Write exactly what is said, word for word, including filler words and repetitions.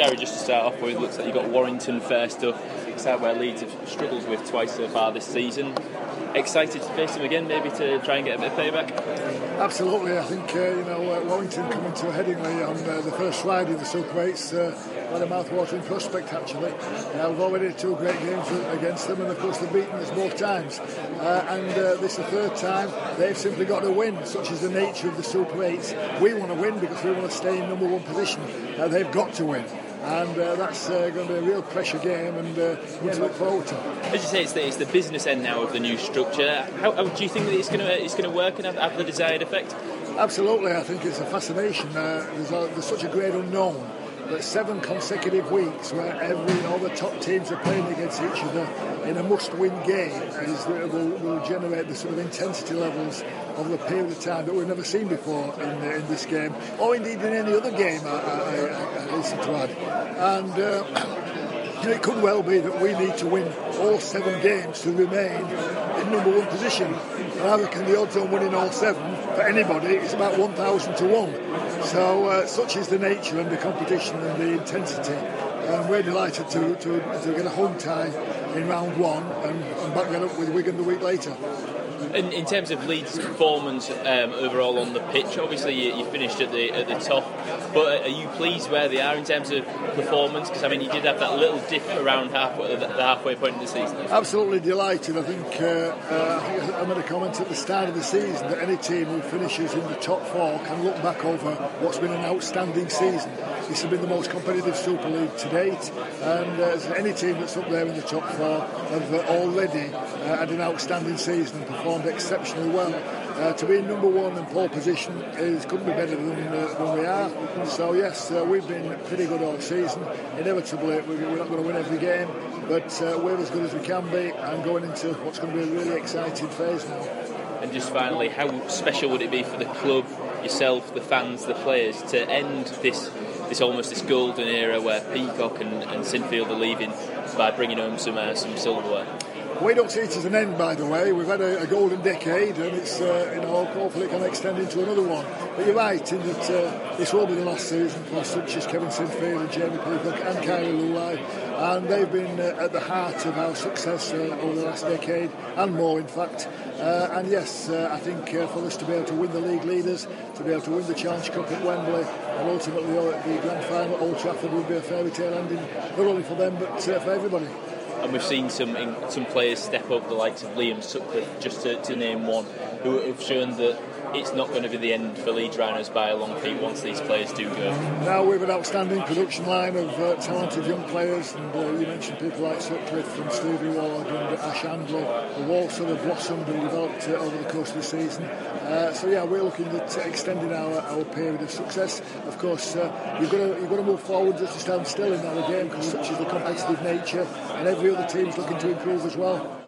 Gary, just to start off with, it looks like you've got Warrington first up. It's out where Leeds have struggled with twice so far this season. Excited to face them again, maybe to try and get a bit of payback? Absolutely. I think uh, you know uh, Warrington coming to Headingley on uh, the first Friday of the Super eights, uh, quite a mouth-watering prospect actually. Uh, we've already had two great games against them, and of course they've beaten us both times. Uh, and uh, this is the third time they've simply got to win. Such is the nature of the Super eights. We want to win because we want to stay in number one position. Uh, they've got to win. And uh, that's uh, going to be a real pressure game, and uh, one to look forward to. As you say, it's the, it's the business end now of the new structure. How, how do you think that it's going to it's going to work and have, have the desired effect? Absolutely, I think it's a fascination. Uh, there's, a, there's such a great unknown. But seven consecutive weeks where every all the top teams are playing against each other in a must-win game is, will, will generate the sort of intensity levels of the period of time that we've never seen before in, uh, in this game, or indeed in any other game, I, I, I, I listen to add. And uh, it could well be that we need to win all seven games to remain in number one position. And I reckon the odds on winning all seven for anybody is about one thousand to one. So uh, such is the nature and the competition and the intensity. And we're delighted to, to, to get a home tie in round one and, and back that up with Wigan the week later. In, in terms of Leeds' performance um, overall on the pitch, obviously you, you finished at the at the top, but are you pleased where they are in terms of performance? Because I mean, you did have that little dip around halfway, the, the halfway point of the season. Absolutely delighted. I think, uh, uh, I think I made a comment at the start of the season that any team who finishes in the top four can look back over what's been an outstanding season. This has been the most competitive Super League to date, and uh, any team that's up there in the top four have uh, already uh, had an outstanding season and performed exceptionally well. Uh, to be in number one and pole position is couldn't be better than, uh, than we are. So yes, uh, we've been pretty good all season. Inevitably, we're not going to win every game, but uh, we're as good as we can be, and going into what's going to be a really exciting phase now. And just finally, how special would it be for the club, yourself, the fans, the players, to end this this almost this golden era where Peacock and, and Sinfield are leaving by bringing home some uh, some silverware? We don't see it as an end, by the way. We've had a, a golden decade, and it's uh, you know hopefully it can extend into another one. But you're right in that uh, this will be the last season for such as Kevin Sinfield and Jamie Peacock and Kyrie Lulai, and they've been uh, at the heart of our success uh, over the last decade and more, in fact. Uh, and yes, uh, I think uh, for us to be able to win the league leaders, to be able to win the Challenge Cup at Wembley, and ultimately the grand final at Old Trafford would be a fairy tale ending, not only for them but uh, for everybody. And we've seen some some players step up, the likes of Liam Sutcliffe, just to, to name one, who have shown that it's not going to be the end for Leeds Rhinos by a long feet once these players do go. Now we've an outstanding production line of uh, talented young players, and uh, you mentioned people like Sutcliffe and Stevie Ward and Ash Andler, who've all sort of blossomed and developed uh, over the course of the season. Uh, so yeah, we're looking at uh, extending our, our period of success. Of course, uh, you've got to you've got to move forward, just to stand still in our game, because such is the competitive nature, and every other team's looking to improve as well.